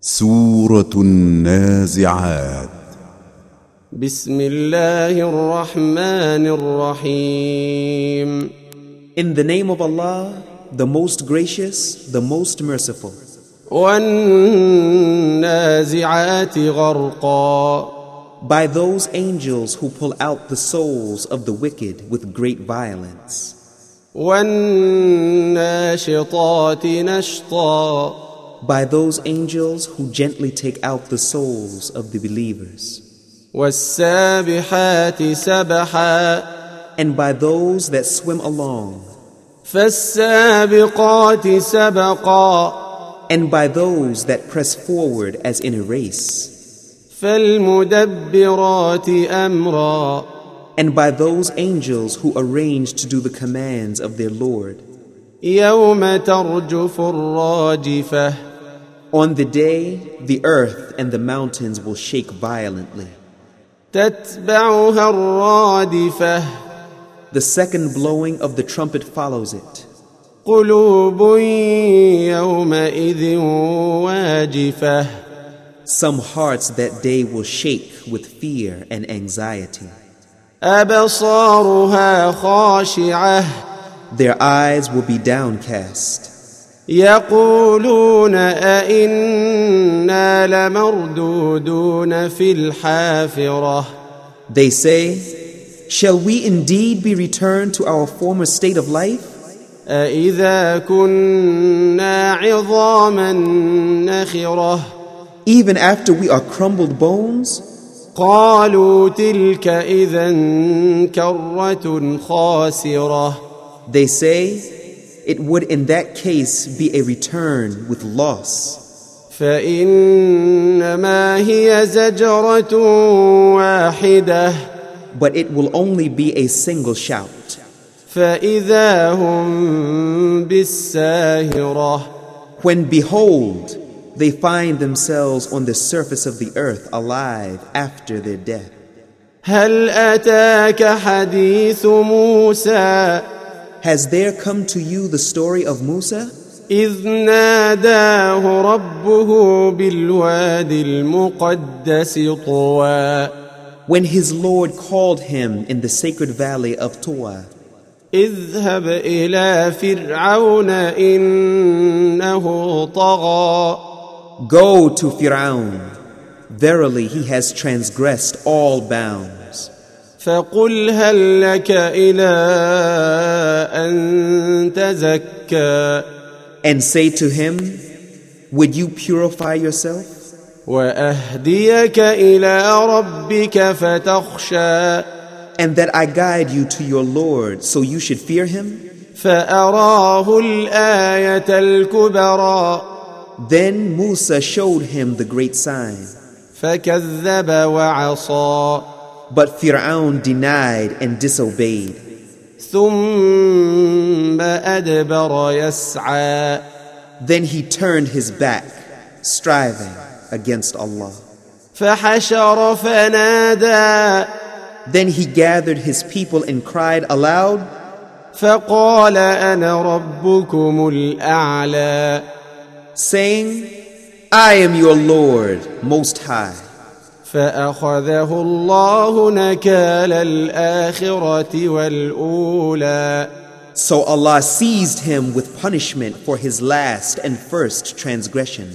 سورة النازعات. بسم الله الرحمن الرحيم. In the name of Allah, the most gracious, the most merciful. والنازعات غرقا. By those angels who pull out the souls of the wicked with great violence. والناشطات نشطا. By those angels who gently take out the souls of the believers. والسابحات سبحا. And by those that swim along. فالسابقات سبقا. And by those that press forward as in a race. فالمدبرات أمرا. And by those angels who arrange to do the commands of their Lord. يوم ترجف الراجفة. On the day, the earth and the mountains will shake violently. تتبعها الرادفة. The second blowing of the trumpet follows it. قلوب يومئذ واجفة. Some hearts that day will shake with fear and anxiety. أبصارها خاشعة. Their eyes will be downcast. يقولون أئنا لمردودون في الحافرة. They say, shall we indeed be returned to our former state of life? أئذا كنا عظاما نخرة. Even after we are crumbled bones? قالوا تلك إذا كرة خاسرة. They say, it would in that case be a return with loss. فإنما هي زجرة واحدة. But it will only be a single shout. فإذا هم بالساهرة. When behold, they find themselves on the surface of the earth alive after their death. هل أتاك حديث موسى. Has there come to you the story of Musa? إذ ناداه ربه بالوادي المقدس طوى. When his Lord called him in the sacred valley of Tuwa. اذهب إلى فرعون إنه طغى. Go to Fir'aun. Verily he has transgressed all bounds. فقل هل لك إلى أن تزكى. And say to him, would you purify yourself? وأهديك إلى ربك فتخشى. And that I guide you to your Lord so you should fear him? فأراه الآية الكبرى. Then Musa showed him the great sign. فكذب وعصى. But Fir'aun denied and disobeyed. ثم أدبر يسعى. Then he turned his back, striving against Allah. فحشر فنادى. Then he gathered his people and cried aloud. فقال أنا ربكم الأعلى. Saying, I am your Lord, Most High. فأخذه الله نكال الآخرة والأولى. So Allah seized him with punishment for his last and first transgression.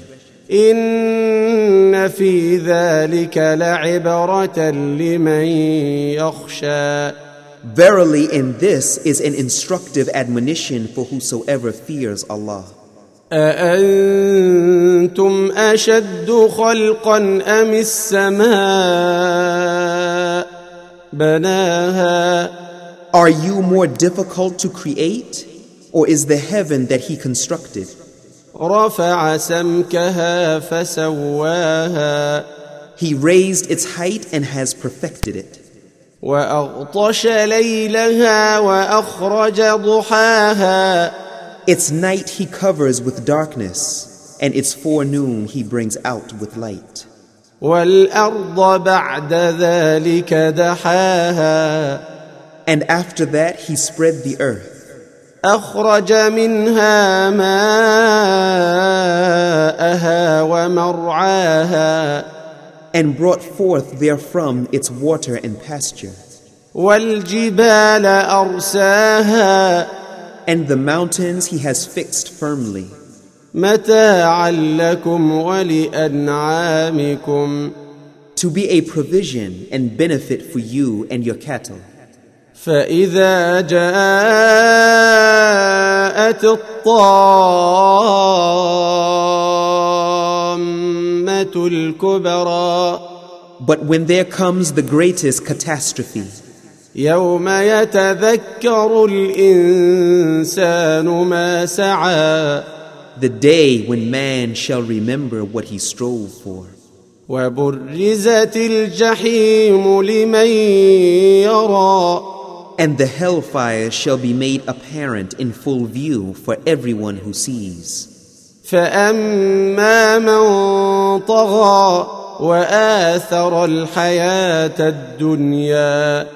إن في ذلك لعبرة لمن يخشى. Verily in this is an instructive admonition for whosoever fears Allah. أأنتم أشد خلقا أم السماء بناها. Are you more difficult to create, or is the heaven that he constructed? رفع سمكها فسواها. He raised its height and has perfected it. وأغطش ليلها وأخرج ضحاها. Its night he covers with darkness, and its forenoon he brings out with light. والأرض بعد ذلك دحاها. And after that he spread the earth. أخرج منها ماءها ومرعاها and brought forth therefrom its water and pasture, والجبال أرساها and the mountains he has fixed firmly, متاعا لكم ولأنعامكم to be a provision and benefit for you and your cattle. فإذا جاءت الطامة الكبرى But when there comes the greatest catastrophe, يوم يتذكر الإنسان ما سعى the day when man shall remember what he strove for, وبرزت الجحيم لمن يرى and the hellfire shall be made apparent in full view for everyone who sees. فأما من طغى وآثر الحياة الدنيا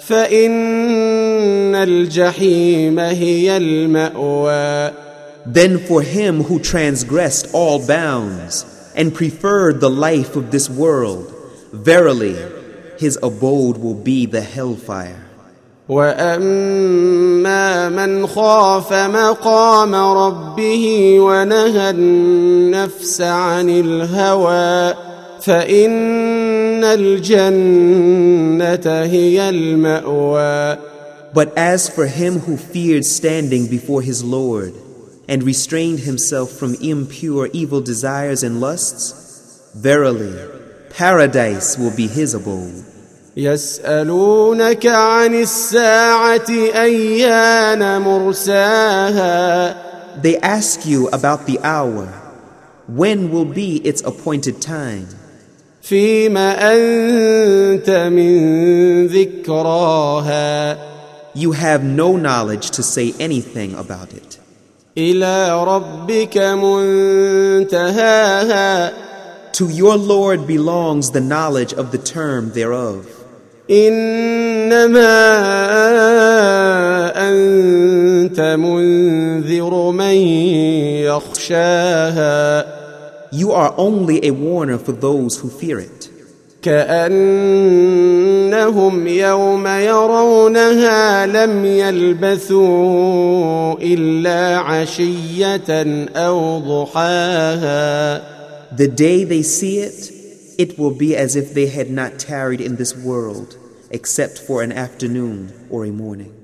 فإن الجحيم هي المأوى. Then for him who transgressed all bounds and preferred the life of this world, verily his abode will be the hellfire. وأما من خاف مقام ربه ونهى النفس عن الهوى فإن الجنة هي المأوى. But as for him who feared standing before his Lord and restrained himself from impure evil desires and lusts, verily paradise will be his abode. يسألونك عن الساعة أيان مرساها They ask you about the hour. When will be its appointed time? فيما أنت من ذكراها You have no knowledge to say anything about it. إلى ربك منتهاها To your Lord belongs the knowledge of the term thereof. إنما أنت منذر من يخشاها You are only a warner for those who fear it. كأنهم يوم يرونها لم يلبثوا إلا عشية أو ضحاها. The day they see it, it will be as if they had not tarried in this world except for an afternoon or a morning.